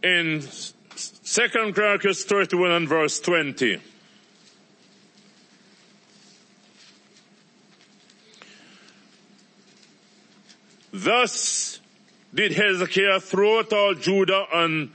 in 2 Chronicles 31 and verse 20. Thus did Hezekiah throughout all Judah and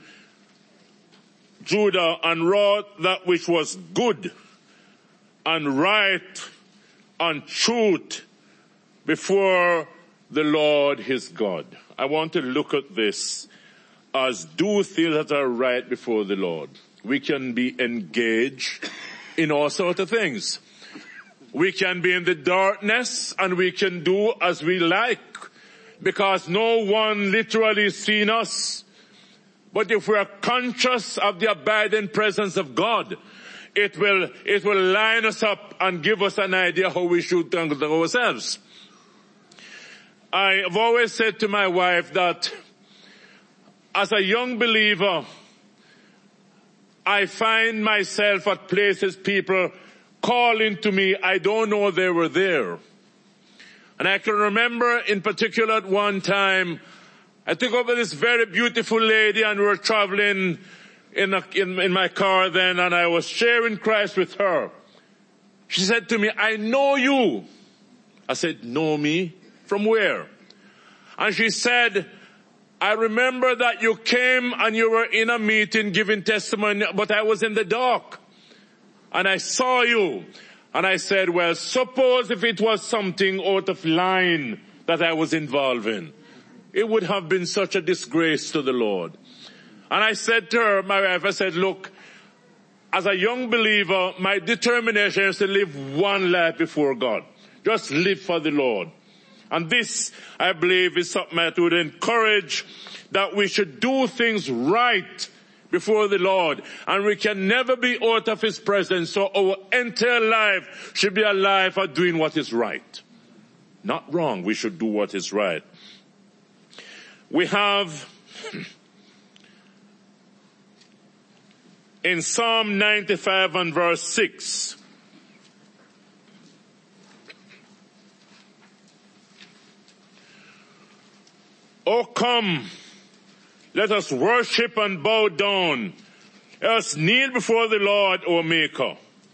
wrought that which was good and right and truth before the Lord his God. I want to look at this as do things that are right before the Lord. We can be engaged in all sorts of things. We can be in the darkness and we can do as we like because no one literally seen us. But if we are conscious of the abiding presence of God, it will line us up and give us an idea how we should conduct ourselves. I have always said to my wife that as a young believer, I find myself at places people calling to me, I don't know they were there. And I can remember in particular at one time, I took up with this very beautiful lady and we were traveling in my car then and I was sharing Christ with her. She said to me, I know you. I said, know me? From where? And she said, I remember that you came and you were in a meeting giving testimony, but I was in the dark. And I saw you. And I said, well, suppose if it was something out of line that I was involved in. It would have been such a disgrace to the Lord. And I said to her, my wife, I said, look, as a young believer, my determination is to live one life before God. Just live for the Lord. And this, I believe, is something that would encourage that we should do things right before the Lord. And we can never be out of his presence. So our entire life should be a life of doing what is right. Not wrong. We should do what is right. We have in Psalm 95 and verse 6, O come, let us worship and bow down. Let us kneel before the Lord our Maker.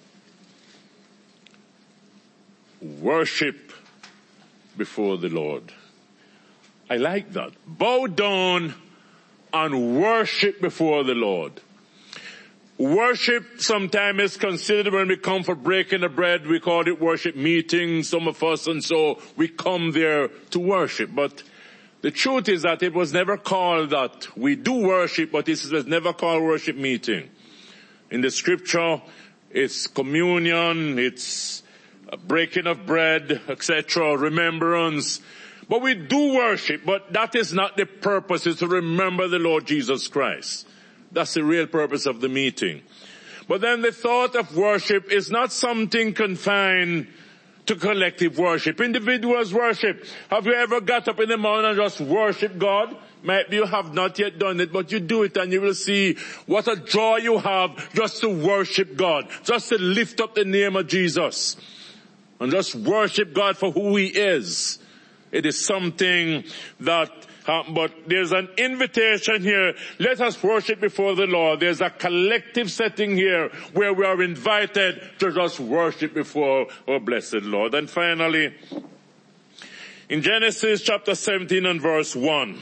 Worship before the Lord. I like that. Bow down and worship before the Lord. Worship sometimes is considered when we come for breaking the bread, we call it worship meetings, some of us, and so we come there to worship. But the truth is that it was never called that. We do worship, but it was never called worship meeting. In the scripture, it's communion, it's breaking of bread, etc., remembrance. But we do worship, but that is not the purpose, it's to remember the Lord Jesus Christ. That's the real purpose of the meeting. But then the thought of worship is not something confined to collective worship. Individuals worship. Have you ever got up in the morning and just worship God? Maybe you have not yet done it, but you do it and you will see what a joy you have just to worship God. Just to lift up the name of Jesus. And just worship God for who he is. It is something that, but there's an invitation here. Let us worship before the Lord. There's a collective setting here where we are invited to just worship before our blessed Lord. And finally, in Genesis chapter 17 and verse 1.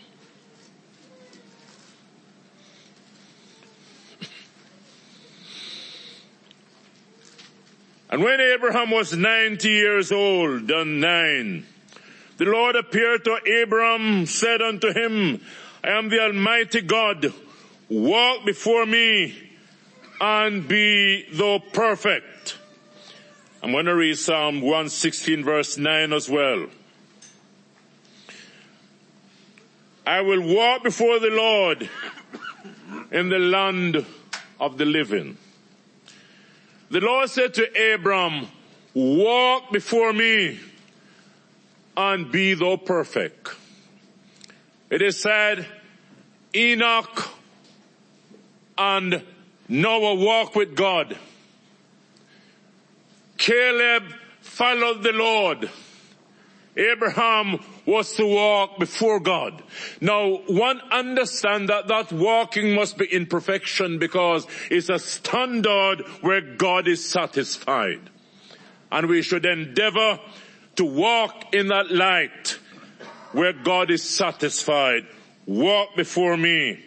And when Abraham was 90 years old and 9, the Lord appeared to Abram, said unto him, I am the Almighty God. Walk before me and be thou perfect. I'm going to read Psalm 116 verse 9 as well. I will walk before the Lord in the land of the living. The Lord said to Abram, walk before me and be thou perfect. It is said, Enoch and Noah walked with God. Caleb followed the Lord. Abraham was to walk before God. Now, one understand that walking must be in perfection because it's a standard where God is satisfied. And we should endeavor to walk in that light where God is satisfied. Walk before me.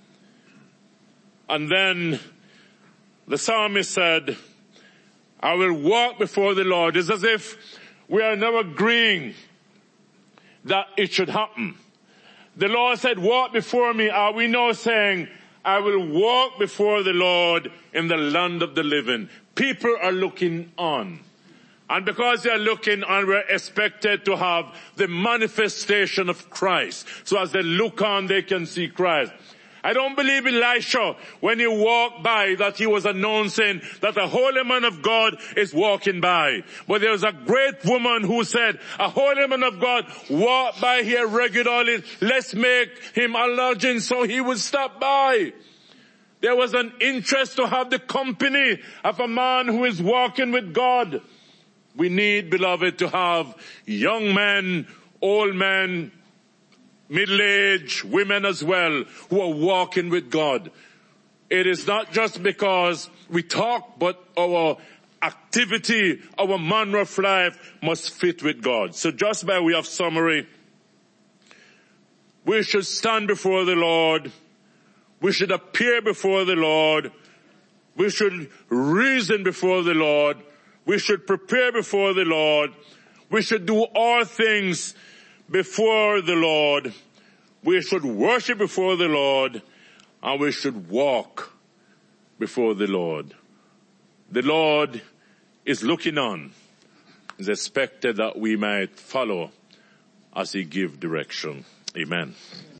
And then the psalmist said, I will walk before the Lord. It's as if we are now agreeing that it should happen. The Lord said, walk before me. Are we now saying, I will walk before the Lord in the land of the living? People are looking on. And because they are looking on, we're expected to have the manifestation of Christ. So as they look on, they can see Christ. I don't believe Elisha, when he walked by, that he was announcing that a holy man of God is walking by. But there was a great woman who said, a holy man of God walked by here regularly. Let's make him a lodging so he would stop by. There was an interest to have the company of a man who is walking with God. We need, beloved, to have young men, old men, middle-aged women as well, who are walking with God. It is not just because we talk, but our activity, our manner of life must fit with God. So just by way of summary, we should stand before the Lord. We should appear before the Lord. We should reason before the Lord. We should prepare before the Lord. We should do all things before the Lord. We should worship before the Lord, and we should walk before the Lord. The Lord is looking on. It's expected that we might follow as he gives direction. Amen.